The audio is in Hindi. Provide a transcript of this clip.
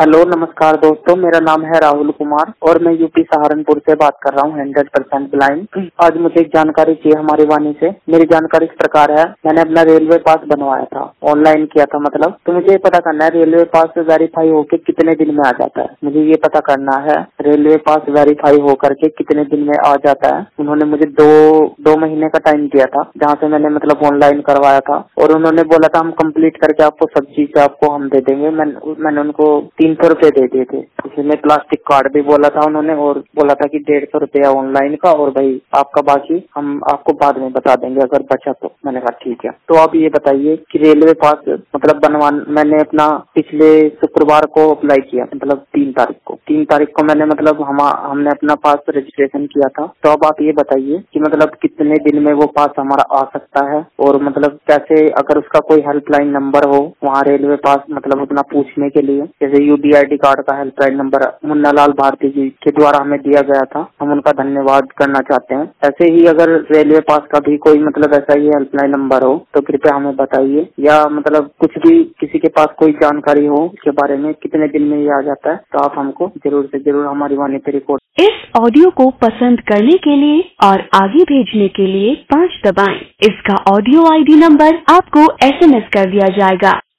हेलो नमस्कार दोस्तों, मेरा नाम है राहुल कुमार और मैं यूपी सहारनपुर से बात कर रहा हूँ 100% ब्लाइंड। आज मुझे एक जानकारी चाहिए हमारी वाणी से। मेरी जानकारी इस प्रकार है, मैंने अपना रेलवे पास बनवाया था, ऑनलाइन किया था मतलब। तो मुझे ये पता करना है रेलवे पास वेरीफाई होकर कितने दिन में आ जाता है। मुझे ये पता करना है रेलवे पास वेरीफाई होकर के कितने दिन में आ जाता है। उन्होंने मुझे दो महीने का टाइम दिया था, जहाँ से मैंने मतलब ऑनलाइन करवाया था, और उन्होंने बोला था हम कंप्लीट करके आपको सब चीज आपको हम दे देंगे। मैंने उनको 300 रुपए दे दिए थे, इसमें प्लास्टिक कार्ड भी बोला था उन्होंने, और बोला था कि 150 रुपया ऑनलाइन का, और भाई आपका बाकी हम आपको बाद में बता देंगे अगर बचा तो। मैंने कहा ठीक है। तो आप ये बताइए कि रेलवे पास मतलब मैंने अपना पिछले शुक्रवार को अप्लाई किया, मतलब 3 तारीख को मैंने मतलब हमने अपना पास रजिस्ट्रेशन किया था। तो अब आप ये बताइए कि मतलब कितने दिन में वो पास हमारा आ सकता है, और मतलब कैसे, अगर उसका कोई हेल्पलाइन नंबर हो वहाँ रेलवे पास मतलब अपना पूछने के लिए, जैसे यूडीआईडी कार्ड का हेल्पलाइन नंबर मुन्ना लाल भारती जी के द्वारा हमें दिया गया था, हम उनका धन्यवाद करना चाहते हैं। ऐसे ही अगर रेलवे पास का भी कोई मतलब ऐसा ही हेल्पलाइन नंबर हो तो कृपया हमें बताइए, या मतलब कुछ भी किसी के पास कोई जानकारी हो इसके बारे में कितने दिन में ये आ जाता है, तो आप हमको जरूर से जरूर हमारी वाणी पे रिपोर्ट। इस ऑडियो को पसंद करने के लिए और आगे भेजने के लिए 5 दबाएं। इसका ऑडियो आईडी नंबर आपको SMS कर दिया जाएगा।